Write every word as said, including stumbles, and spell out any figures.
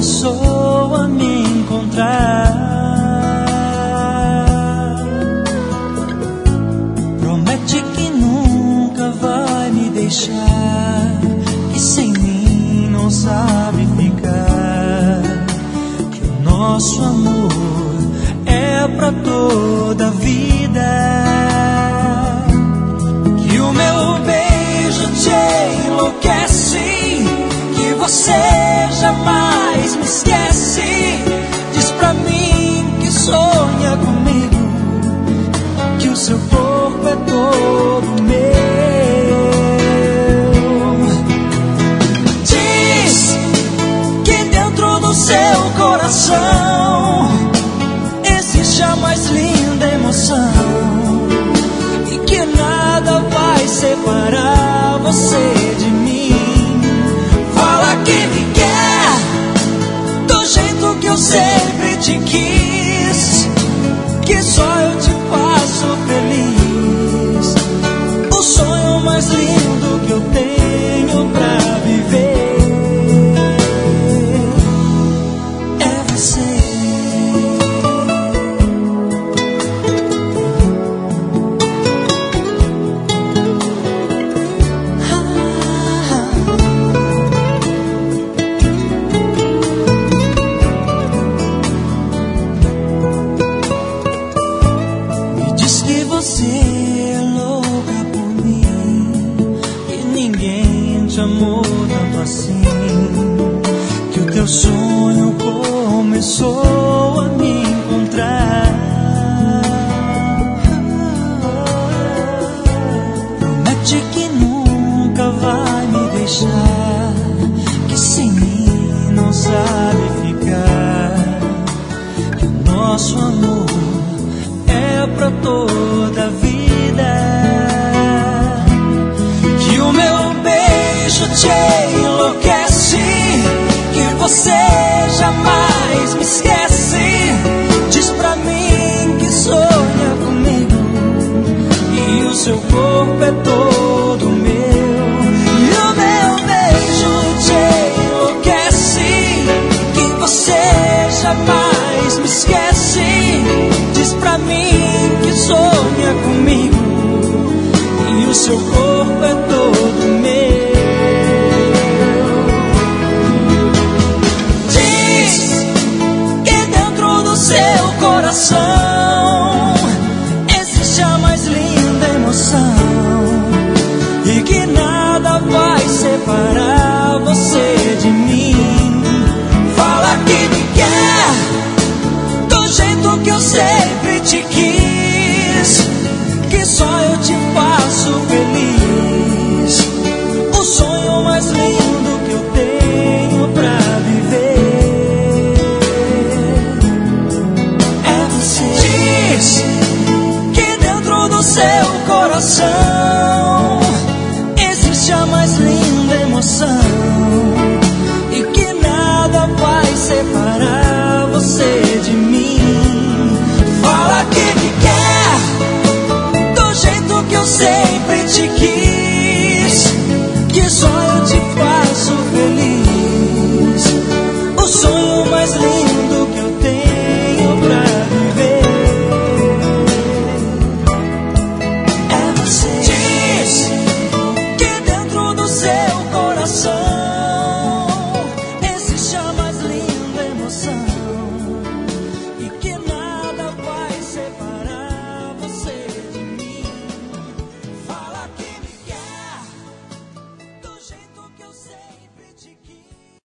começou a me encontrar. Promete que nunca vai me deixar, que sem mim não sabe ficar, que o nosso amor é pra toda a vida, que o meu beijo te enlouquece, que você jamais me esquece. Diz pra mim que sonha comigo, que o seu corpo é todo meu. Diz que dentro do seu coração existe a mais linda emoção, e que nada vai separar você de mim. Fala que me quer do jeito que eu sempre te quis, que só eu te faço feliz. O sonho mais lindo que eu tenho pra viver é você. Amor tanto assim, que o teu sonho começou a me encontrar. Promete que nunca vai me deixar, que sem mim não sabe ficar, que o nosso amor é pra toda a vida, que o meu te enlouquece, que você jamais me esquece. Diz pra mim que sonha comigo, e o seu corpo é todo meu. E o meu beijo te enlouquece, que você jamais me esquece. Diz pra mim que sonha comigo, e o seu corpo é todo meu. Seu coração existe a mais linda emoção, e que nada vai separar você de mim. Fala que me quer do jeito que eu sempre te quis, que só eu te faço feliz. O sonho mais lindo que eu tenho pra viver seu coração existe a mais linda emoção,